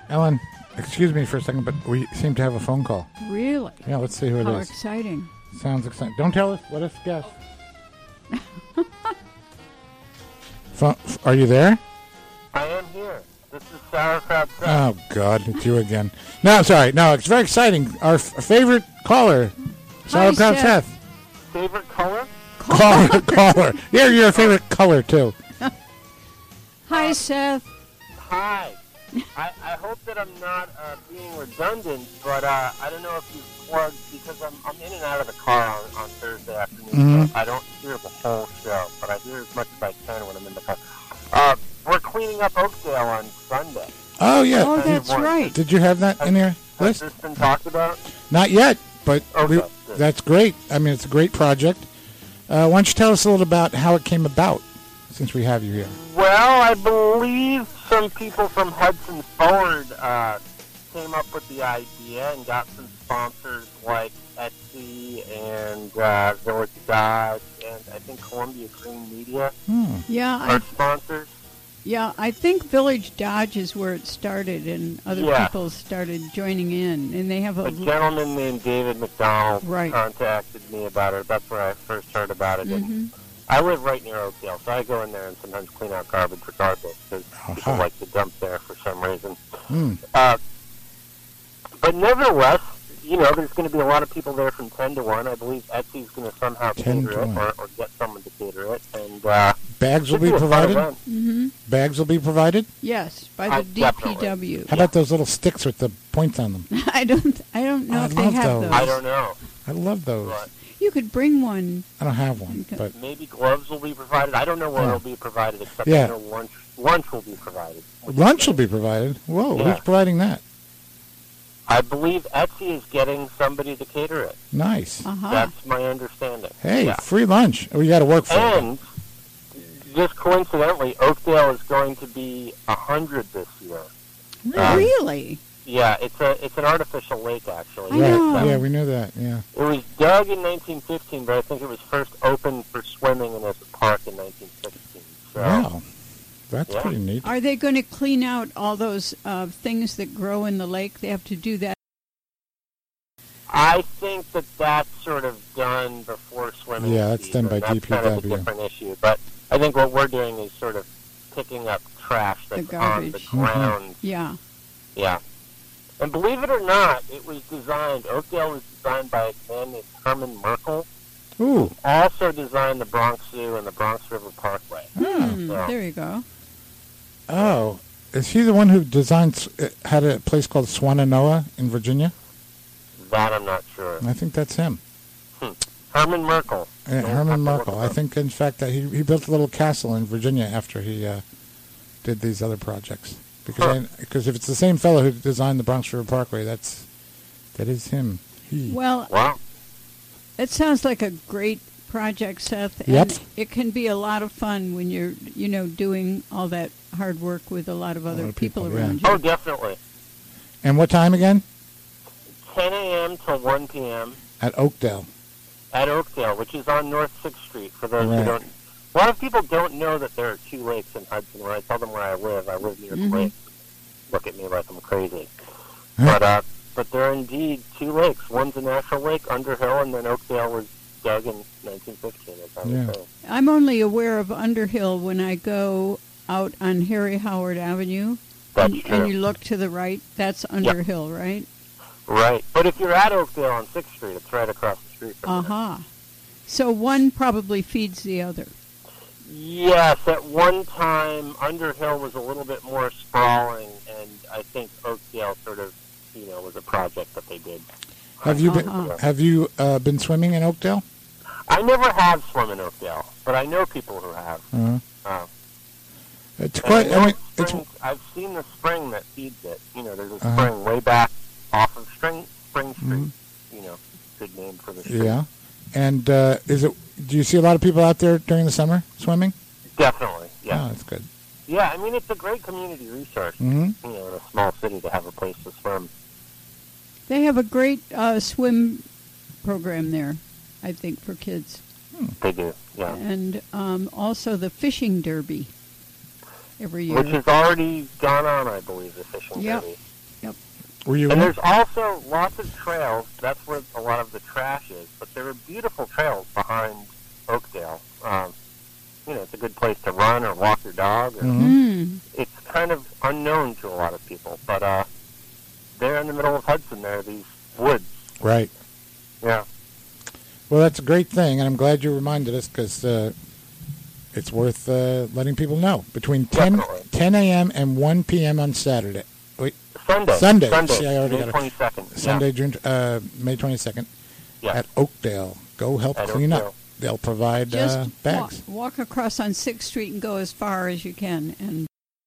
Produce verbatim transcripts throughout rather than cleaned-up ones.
Ellen, excuse me for a second, but we seem to have a phone call. Really? Yeah, let's see who it How is. exciting. Sounds exciting. Don't tell us. Let us guess. Phone, are you there? I am here. This is Sauerkraut Seth. Oh, God, it's you again. No, I'm sorry. No, it's very exciting. Our f- favorite caller, Sauerkraut Seth. Seth. Favorite color? Caller, caller. Yeah, you're a favorite color, too. Hi, Seth. Hi. I, I hope that I'm not uh, being redundant, but uh, I don't know if you've plugged, because I'm, I'm in and out of the car on, on Thursday afternoon, Mhm. so I don't hear the whole show, but I hear as much as I can when I'm in the car. Uh, we're cleaning up Oakdale on Sunday. Oh, yeah. Oh, Did- that's right. Did you have that in your Has list? this been talked about? Not yet, but Okay, we, good. that's great. I mean, it's a great project. Uh, why don't you tell us a little about how it came about, since we have you here? Well, I believe some people from Hudson Forward uh, came up with the idea and got some sponsors like Etsy and uh, Village Dodge and I think Columbia Green Media Hmm. Yeah, are I, sponsors. yeah. I think Village Dodge is where it started, and other Yeah. people started joining in, and they have a. A gentleman named David McDonald Right. contacted me about it. That's where I first heard about it. And Mhm. I live right near Oakdale, so I go in there and sometimes clean out garbage regardless because people Aha. like to dump there for some reason. Hmm. Uh, but nevertheless, you know, there's going to be a lot of people there from ten to one. I believe Etsy's going to somehow ten cater to it one. or, or get someone to cater it. And uh, Bags will should be a fun provided? event. Mhm. Bags will be provided? Yes, by I the D P W. definitely- How about those little sticks with the points on them? I don't. I don't know I if they love have those. those. I don't know. I love those. But You could bring one. I don't have one, Okay. but maybe gloves will be provided. I don't know what Yeah. will be provided, except Yeah. I know lunch, lunch will be provided. lunch will be provided. Whoa, Yeah. who's providing that? I believe Etsy is getting somebody to cater it. Nice. Uh huh. That's my understanding. Hey, Yeah. free lunch. Oh, you got to work for it. And just coincidentally, Oakdale is going to be a hundred this year. Um, Really? Yeah, it's a it's an artificial lake actually. I Right. know. Yeah, we knew that. Yeah. It was dug in nineteen fifteen, but I think it was first opened for swimming and as a park in nineteen sixteen. So Wow. That's Yeah. pretty neat. Are they going to clean out all those uh, things that grow in the lake? They have to do that. I think that that's sort of done before swimming. Yeah, that's season. done by That's kind of a D P W. different issue. But I think what we're doing is sort of picking up trash The that's on the garbage. ground. Yeah. Yeah. And believe it or not, it was designed, Oakdale was designed by a man named Herman Merkel, Ooh. also designed the Bronx Zoo and the Bronx River Parkway. Hmm, So- there you go. Oh. Is he the one who designed, uh, had a place called Swannanoa in Virginia? That I'm not sure. I think that's him. Herman Merkel. Uh, Don't have Herman to look Merkel. him I up. think, in fact, that he, he built a little castle in Virginia after he uh, did these other projects. Because Huh. I, because if it's the same fellow who designed the Bronx River Parkway, that's that is him. He. Well, Wow. it sounds like a great project, Seth. And Yep. it can be a lot of fun when you're, you know, doing all that hard work with a lot of other lot of people, people, yeah. around you. Oh, definitely. And what time again? ten a.m. till one p.m. At Oakdale. at Oakdale, which is on North sixth Street, for those Right. who don't... A lot of people don't know that there are two lakes in Hudson. When I tell them where I live, I live near Mhm. the lake. Look at me like I'm crazy. Huh. But uh, but there are indeed two lakes. One's a natural lake, Underhill, and then Oakdale was dug in nineteen fifteen, as I was Yeah. saying. I'm only aware of Underhill when I go out on Harry Howard Avenue. That's and, true. and you look to the right, that's Underhill, right? Right. But if you're at Oakdale on sixth Street, it's right across the street from there. Uh-huh. So one probably feeds the other. Yes, at one time, Underhill was a little bit more sprawling, and I think Oakdale sort of, you know, was a project that they did. Have you been Uh-huh. Have you uh, been swimming in Oakdale? I never have swum in Oakdale, but I know people who have. Uh, Uh, it's and quite. I know I mean, it's springs- I've seen the spring that feeds it. You know, there's a Uh-huh. spring way back off of Spring, Spring Street. Mhm. You know, good name for the street. yeah. And uh, is it? Do you see a lot of people out there during the summer swimming? Definitely, yeah. Oh, that's good. Yeah, I mean, it's a great community resource, hmm you know, in a small city to have a place to swim. They have a great uh, swim program there, I think, for kids. They do, yeah. And um, also the fishing derby every year. Which has already gone on, I believe, the fishing Yep. derby. Were you And in it? there's also lots of trails. That's where a lot of the trash is. But there are beautiful trails behind Oakdale. Um, you know, it's a good place to run or walk your dog. Or Mhm. Mm. It's kind of unknown to a lot of people. But uh, there in the middle of Hudson, there are these woods. Right. Yeah. Well, that's a great thing, and I'm glad you reminded us because uh, it's worth uh, letting people know. Between ten, Definitely. ten a.m. and one p.m. on Saturday. Wait, Sunday. Sunday. Sunday. See, I already May got it. twenty-second. Sunday, June, uh, May twenty-second Yeah. at Oakdale. Go help At clean Oakdale. up. They'll provide Just uh, walk, bags. walk across on sixth Street and go as far as you can. And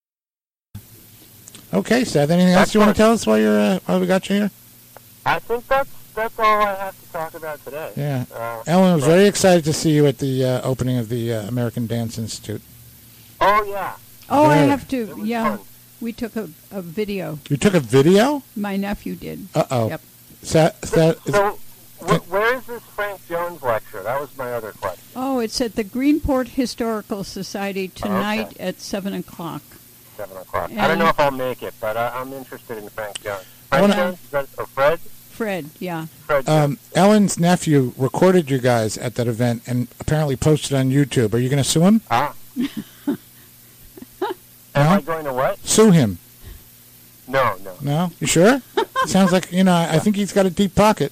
Okay, Seth. Anything else you want to tell us while you're uh, while we got you here? I think that's that's all I have to talk about today. Yeah. Uh, Ellen was but- very excited to see you at the uh, opening of the uh, American Dance Institute. Oh yeah. oh, I Good. have It to. was Yeah, fun. we took a, a video. You took a video? My nephew did. Uh oh. Yep. Seth, Seth, is- So, wh- where is this Frank Jones lecture? That was my other question. Oh, it's at the Greenport Historical Society tonight Okay. at seven o'clock. Seven o'clock. I And- don't know if I'll make it, but I, I'm interested in Frank Jones. I Frank wanna- Jones? Is that, or Fred? Fred, yeah. Fred Jones. um, Ellen's nephew recorded you guys at that event and apparently posted on YouTube. Are you going to sue him? Ah. Am No? I going to what? Sue him? No, no. No? You sure? Sounds like, you know, I think he's got a deep pocket.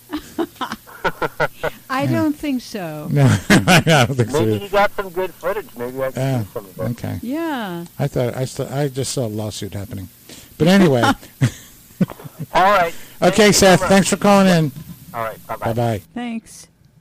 I don't think so. No, I don't think so. Maybe either. you got some good footage. Maybe I can Yeah. see some of it. Okay. Yeah. I thought I, st- I just saw a lawsuit happening. But anyway. All right. Thank Okay, you so Seth, much. thanks for calling in. All right. Bye-bye. Bye-bye. Thanks.